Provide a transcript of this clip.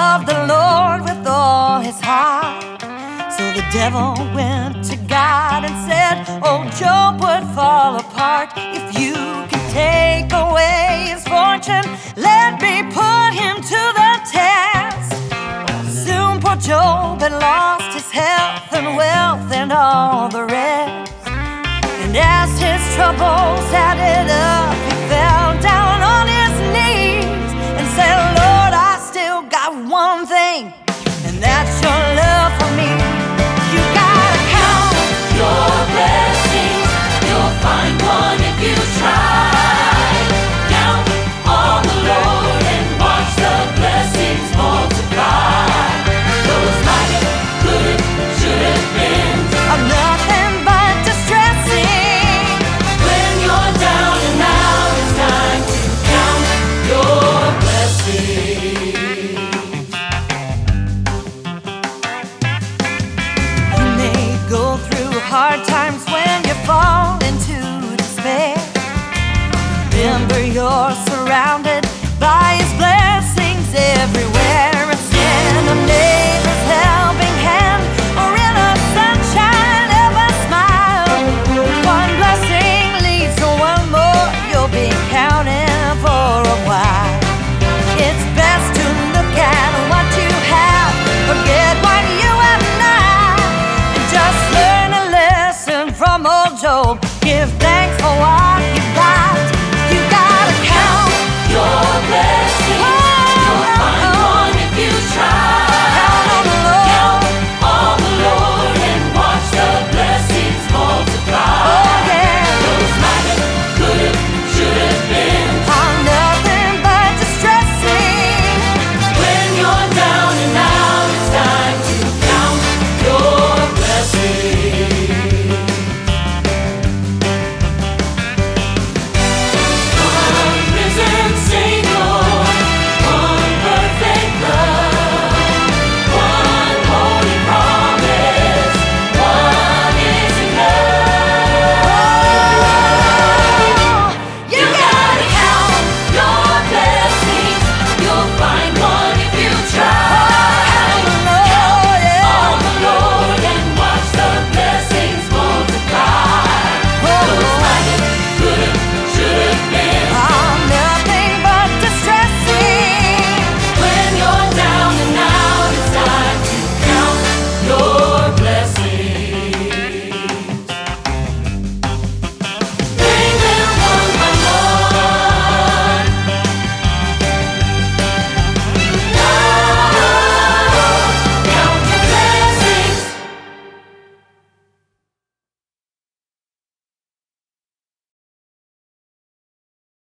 loved the Lord with all his heart. So the devil went to God and said, oh, Job would fall apart if you can take away his fortune. Let me put him to the test. Soon poor Job had lost his health and wealth and all the rest. And as his troubles added up, he fell down on his knees and said, Lord, I still got one thing, and that's your love for me. You gotta count Your blessings, you'll find one if you try. Count on the Lord and watch the blessings multiply. Those might have, could have, should have been of nothing but distressing. when you're down and out, it's time to count your blessings.